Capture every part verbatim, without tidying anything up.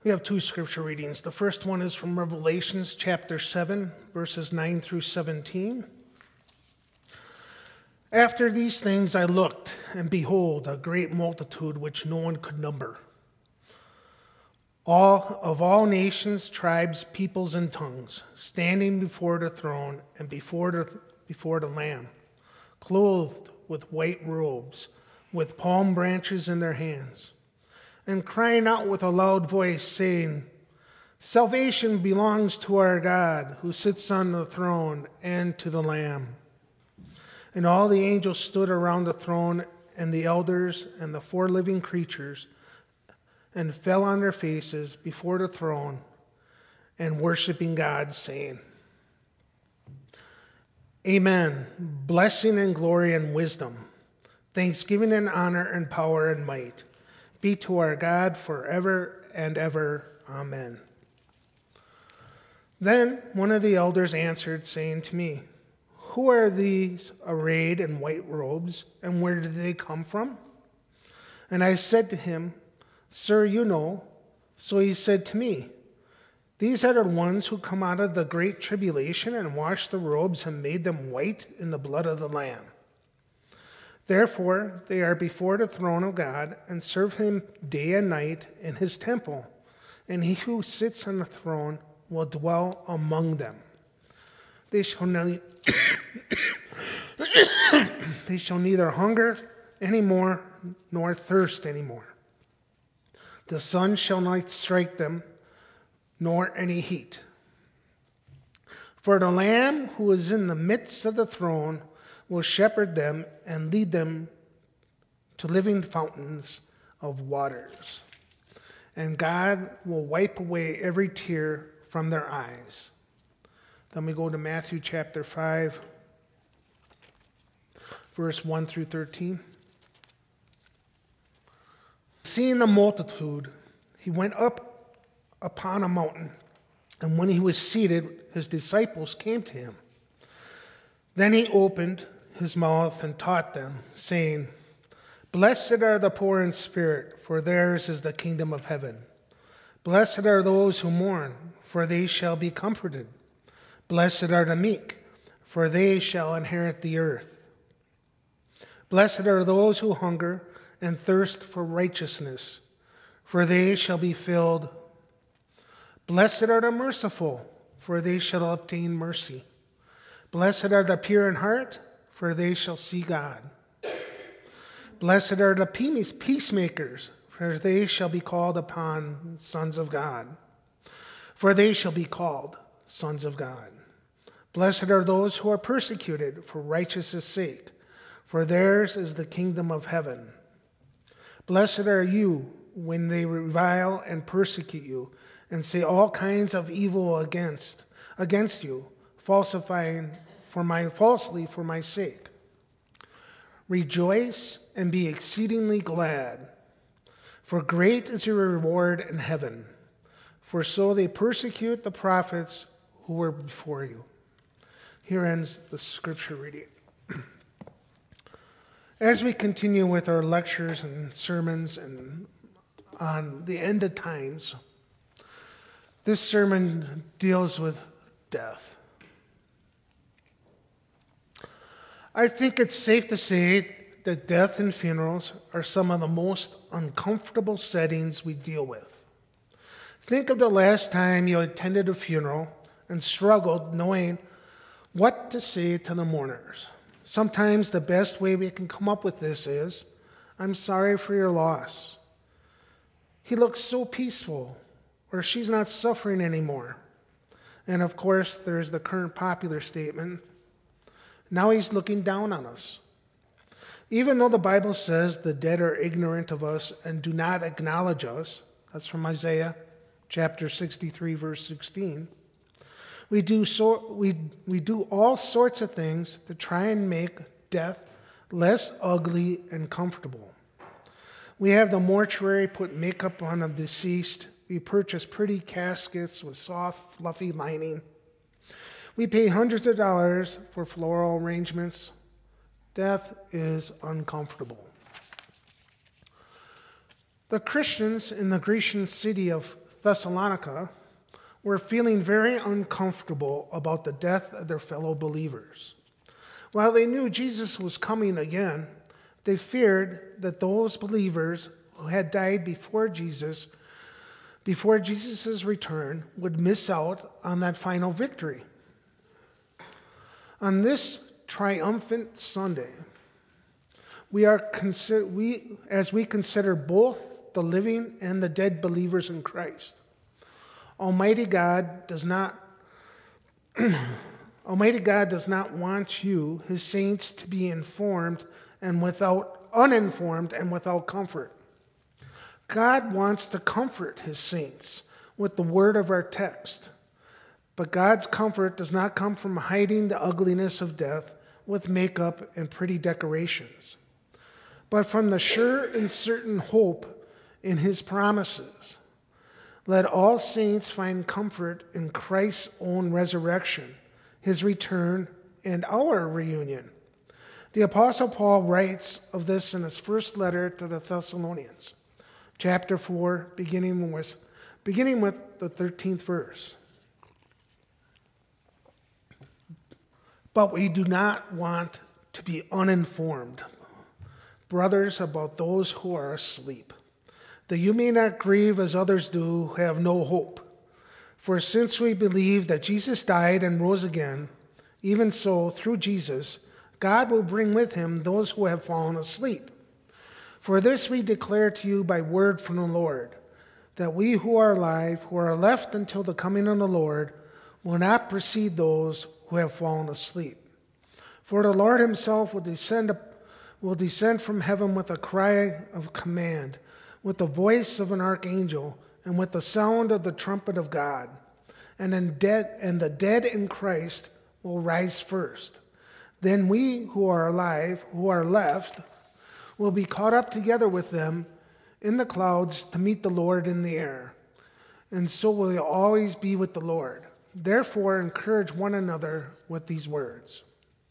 We have two scripture readings. The first one is from Revelations chapter seven, verses nine through seventeen. After these things I looked, and behold, a great multitude which no one could number, all of all nations, tribes, peoples, and tongues, standing before the throne and before the, before the Lamb, clothed with white robes, with palm branches in their hands, and crying out with a loud voice, saying, Salvation belongs to our God, who sits on the throne, and to the Lamb. And all the angels stood around the throne, and the elders and the four living creatures, and fell on their faces before the throne, and worshiping God, saying, Amen. Blessing and glory and wisdom, thanksgiving and honor and power and might be to our God forever and ever. Amen. Then one of the elders answered, saying to me, Who are these arrayed in white robes, and where do they come from? And I said to him, Sir, you know. So he said to me, These are the ones who come out of the great tribulation and washed the robes and made them white in the blood of the Lamb. Therefore, they are before the throne of God and serve him day and night in his temple, and he who sits on the throne will dwell among them. They shall, ne- they shall neither hunger anymore nor thirst anymore. The sun shall not strike them, nor any heat. For the Lamb who is in the midst of the throne will shepherd them and lead them to living fountains of waters. And God will wipe away every tear from their eyes. Then we go to Matthew chapter five, verse one through thirteen. Seeing the multitude, he went up upon a mountain, and when he was seated, his disciples came to him. Then he opened his mouth and taught them, saying, Blessed are the poor in spirit, for theirs is the kingdom of heaven. Blessed are those who mourn, for they shall be comforted. Blessed are the meek, for they shall inherit the earth. Blessed are those who hunger and thirst for righteousness, for they shall be filled. Blessed are the merciful, for they shall obtain mercy. Blessed are the pure in heart, for they shall see God. Blessed are the peacemakers, for they shall be called upon sons of God. For they shall be called sons of God. Blessed are those who are persecuted for righteousness' sake, for theirs is the kingdom of heaven. Blessed are you when they revile and persecute you, and say all kinds of evil against against you, falsifying for my falsely for my sake. Rejoice and be exceedingly glad, for great is your reward in heaven. For so they persecute the prophets who were before you. Here ends the scripture reading. As we continue with our lectures and sermons and on the end of times, this sermon deals with death. I think it's safe to say that death and funerals are some of the most uncomfortable settings we deal with. Think of the last time you attended a funeral and struggled knowing what to say to the mourners. Sometimes the best way we can come up with this is, I'm sorry for your loss. He looks so peaceful, or she's not suffering anymore. And of course, there's the current popular statement, now he's looking down on us. Even though the Bible says the dead are ignorant of us and do not acknowledge us, that's from Isaiah chapter sixty-three, verse sixteen, we do, so, we, we do all sorts of things to try and make death less ugly and comfortable. We have the mortuary put makeup on the deceased. We purchase pretty caskets with soft, fluffy lining. We pay hundreds of dollars for floral arrangements. Death is uncomfortable. The Christians in the Grecian city of Thessalonica were feeling very uncomfortable about the death of their fellow believers. While they knew Jesus was coming again, they feared that those believers who had died before Jesus, before Jesus' return, would miss out on that final victory. On this triumphant Sunday, we are consider, we as we consider both the living and the dead believers in Christ. Almighty God does not Almighty God does not want you, his saints, to be informed and without uninformed and without comfort. God wants to comfort his saints with the word of our text. But God's comfort does not come from hiding the ugliness of death with makeup and pretty decorations, but from the sure and certain hope in his promises. Let all saints find comfort in Christ's own resurrection, his return, and our reunion. The Apostle Paul writes of this in his first letter to the Thessalonians, chapter four, beginning with, beginning with the thirteenth verse. But we do not want to be uninformed, brothers, about those who are asleep, that you may not grieve as others do who have no hope. For since we believe that Jesus died and rose again, even so, through Jesus, God will bring with him those who have fallen asleep. For this we declare to you by word from the Lord, that we who are alive, who are left until the coming of the Lord, will not precede those who have fallen asleep. For the Lord himself will descend, will descend from heaven with a cry of command, with the voice of an archangel, and with the sound of the trumpet of God. And, then dead, and the dead in Christ will rise first. Then we who are alive, who are left, will be caught up together with them in the clouds to meet the Lord in the air. And so will we always be with the Lord. Therefore, encourage one another with these words.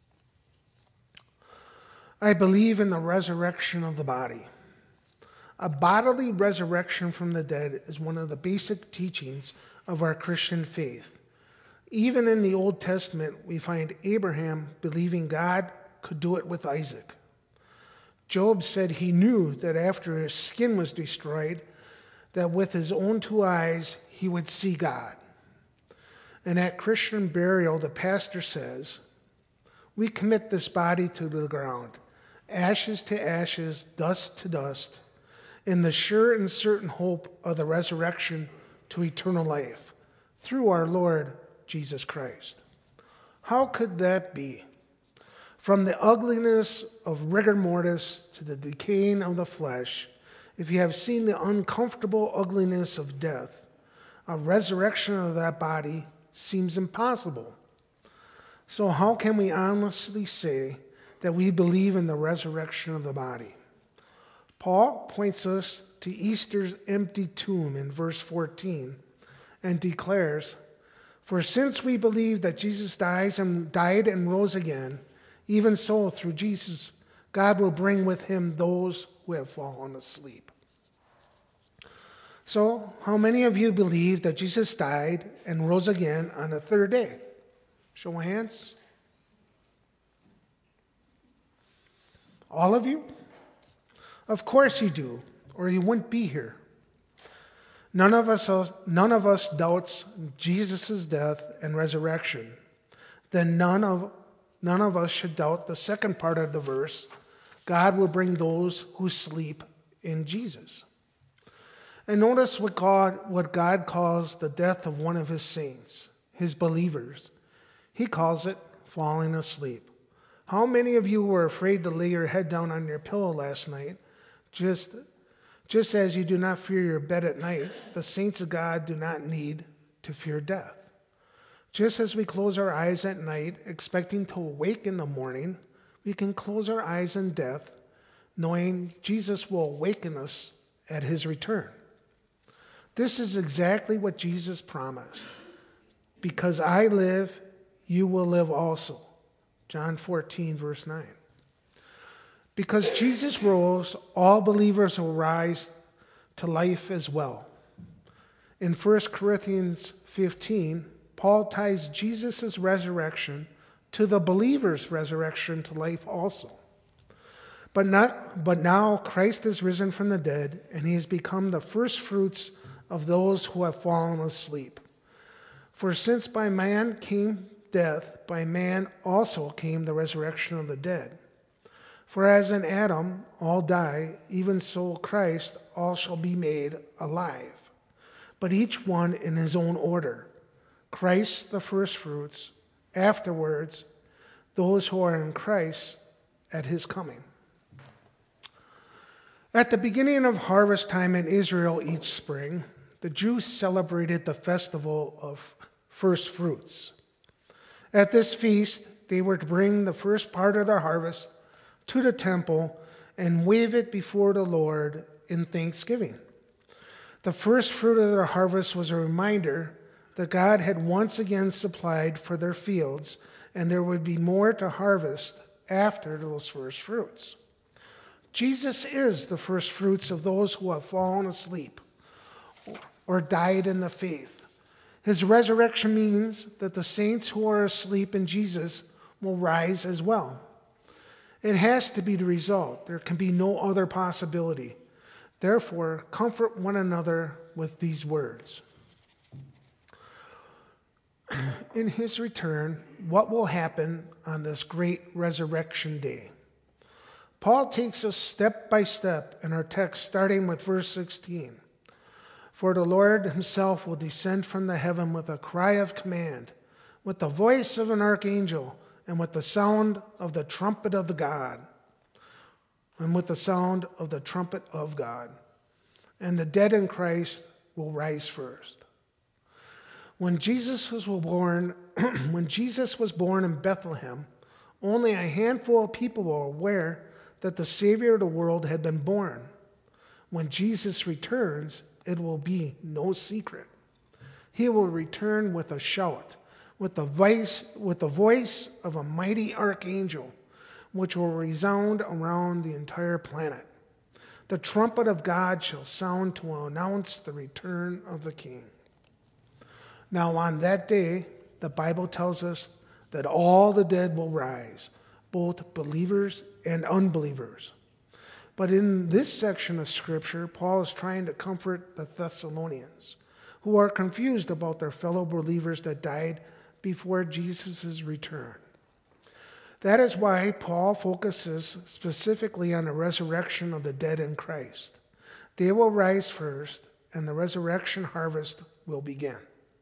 I believe in the resurrection of the body. A bodily resurrection from the dead is one of the basic teachings of our Christian faith. Even in the Old Testament, we find Abraham believing God could do it with Isaac. Job said he knew that after his skin was destroyed, that with his own two eyes, he would see God. And at Christian burial, the pastor says, we commit this body to the ground, ashes to ashes, dust to dust, in the sure and certain hope of the resurrection to eternal life, through our Lord Jesus Christ. How could that be? From the ugliness of rigor mortis to the decaying of the flesh, if you have seen the uncomfortable ugliness of death, a resurrection of that body seems impossible. So how can we honestly say that we believe in the resurrection of the body? Paul points us to Easter's empty tomb in verse fourteen and declares, for since we believe that Jesus dies and died and rose again, even so through Jesus, God will bring with him those who have fallen asleep. So, how many of you believe that Jesus died and rose again on the third day? Show of hands. All of you? Of course you do, or you wouldn't be here. None of us, none of us doubts Jesus' death and resurrection. Then none of, none of us should doubt the second part of the verse, God will bring those who sleep in Jesus. And notice what God, what God calls the death of one of his saints, his believers. He calls it falling asleep. How many of you were afraid to lay your head down on your pillow last night? Just, just as you do not fear your bed at night, the saints of God do not need to fear death. Just as we close our eyes at night, expecting to awake in the morning, we can close our eyes in death, knowing Jesus will awaken us at his return. This is exactly what Jesus promised. Because I live, you will live also. John fourteen, verse nine. Because Jesus rose, all believers will rise to life as well. In First Corinthians fifteen, Paul ties Jesus' resurrection to the believer's resurrection to life also. But not, but now Christ is risen from the dead, and he has become the first fruits of those who have fallen asleep. For since by man came death, by man also came the resurrection of the dead. For as in Adam all die, even so Christ all shall be made alive, but each one in his own order. Christ the firstfruits, afterwards those who are in Christ at his coming. At the beginning of harvest time in Israel each spring, the Jews celebrated the festival of first fruits. At this feast, they were to bring the first part of their harvest to the temple and wave it before the Lord in thanksgiving. The first fruit of their harvest was a reminder that God had once again supplied for their fields, and there would be more to harvest after those first fruits. Jesus is the first fruits of those who have fallen asleep or died in the faith. His resurrection means that the saints who are asleep in Jesus will rise as well. It has to be the result. There can be no other possibility. Therefore, comfort one another with these words. In his return, what will happen on this great resurrection day? Paul takes us step by step in our text, starting with verse sixteen. For the Lord himself will descend from the heaven with a cry of command, with the voice of an archangel, and with the sound of the trumpet of the God, and with the sound of the trumpet of God. And the dead in Christ will rise first. When Jesus was born, when Jesus was born in Bethlehem, only a handful of people were aware that the Savior of the world had been born. When Jesus returns, it will be no secret. He will return with a shout, with the voice, with the voice of a mighty archangel, which will resound around the entire planet. The trumpet of God shall sound to announce the return of the King. Now on that day, the Bible tells us that all the dead will rise, both believers and unbelievers. But in this section of Scripture, Paul is trying to comfort the Thessalonians, who are confused about their fellow believers that died before Jesus' return. That is why Paul focuses specifically on the resurrection of the dead in Christ. They will rise first, and the resurrection harvest will begin.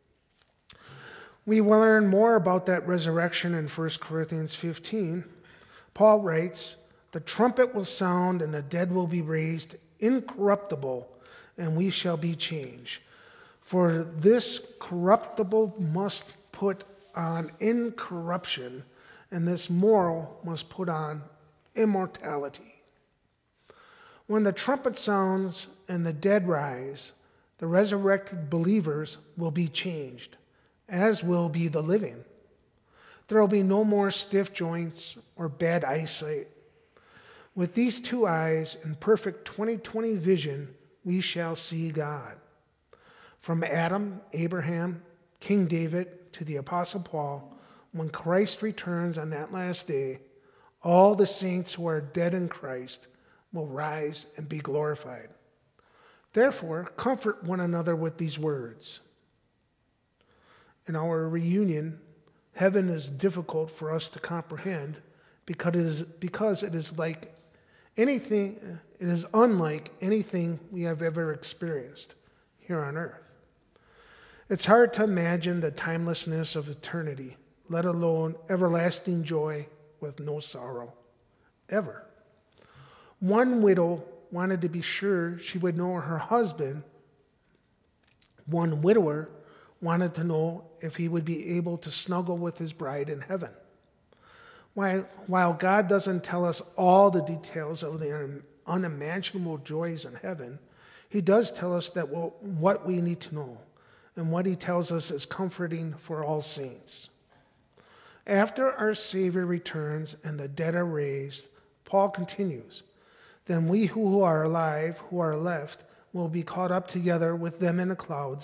We will learn more about that resurrection in First Corinthians fifteen. Paul writes, "The trumpet will sound, and the dead will be raised incorruptible, and we shall be changed. For this corruptible must put on incorruption, and this mortal must put on immortality." When the trumpet sounds and the dead rise, the resurrected believers will be changed, as will be the living. There will be no more stiff joints or bad eyesight. With these two eyes in perfect twenty twenty vision, we shall see God. From Adam, Abraham, King David, to the Apostle Paul, when Christ returns on that last day, all the saints who are dead in Christ will rise and be glorified. Therefore, comfort one another with these words. In our reunion, heaven is difficult for us to comprehend because it is, because it is like anything, it is unlike anything we have ever experienced here on earth. It's hard to imagine the timelessness of eternity, let alone everlasting joy with no sorrow, ever. One widow wanted to be sure she would know her husband. One widower wanted to know if he would be able to snuggle with his bride in heaven. While, while God doesn't tell us all the details of the unimaginable joys in heaven, he does tell us that we'll, what we need to know, and what he tells us is comforting for all saints. After our Savior returns and the dead are raised, Paul continues, "Then we who are alive, who are left, will be caught up together with them in the clouds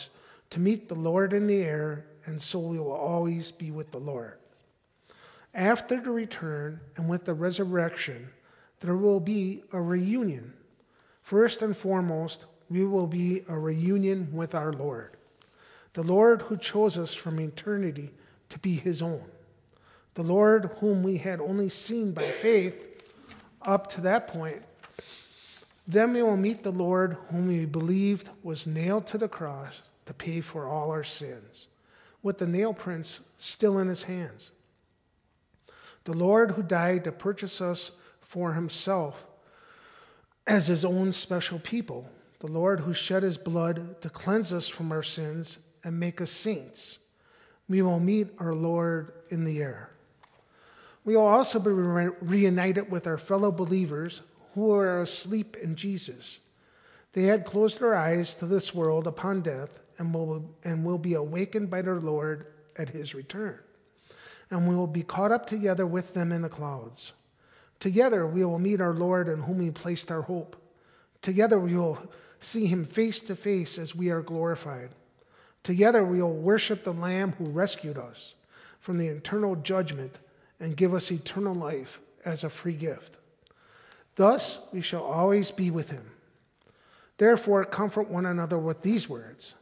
to meet the Lord in the air, and so we will always be with the Lord. After the return and with the resurrection, there will be a reunion. First and foremost, we will be a reunion with our Lord, the Lord who chose us from eternity to be his own, the Lord whom we had only seen by faith up to that point. Then we will meet the Lord whom we believed was nailed to the cross to pay for all our sins, with the nail prints still in his hands. The Lord who died to purchase us for himself as his own special people. The Lord who shed his blood to cleanse us from our sins and make us saints. We will meet our Lord in the air. We will also be re- reunited with our fellow believers who are asleep in Jesus. They had closed their eyes to this world upon death and will, and will be awakened by their Lord at his return. And we will be caught up together with them in the clouds. Together we will meet our Lord in whom we placed our hope. Together we will see him face to face as we are glorified. Together we will worship the Lamb who rescued us from the eternal judgment and give us eternal life as a free gift. Thus we shall always be with him. Therefore, comfort one another with these words.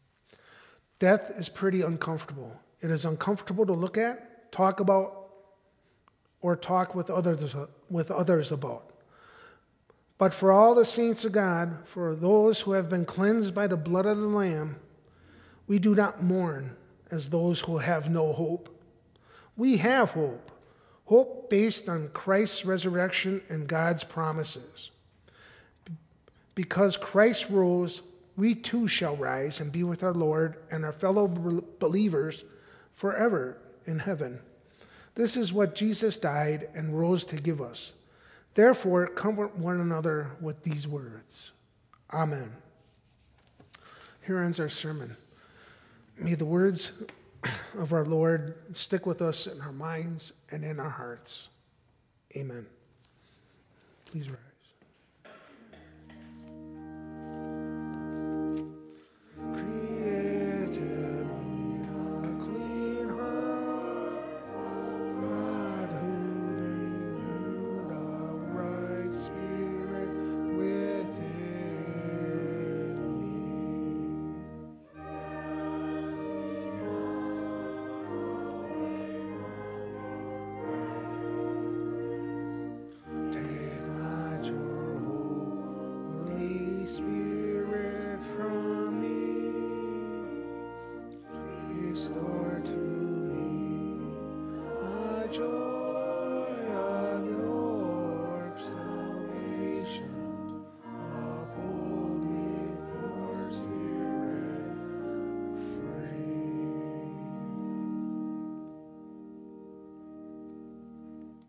Death is pretty uncomfortable. It is uncomfortable to look at, talk about, or talk with others, with others about. But for all the saints of God, for those who have been cleansed by the blood of the Lamb, we do not mourn as those who have no hope. We have hope, hope based on Christ's resurrection and God's promises. Because Christ rose, we too shall rise and be with our Lord and our fellow believers forever in heaven. This is what Jesus died and rose to give us. Therefore, comfort one another with these words. Amen. Here ends our sermon. May the words of our Lord stick with us in our minds and in our hearts. Amen. Please rise.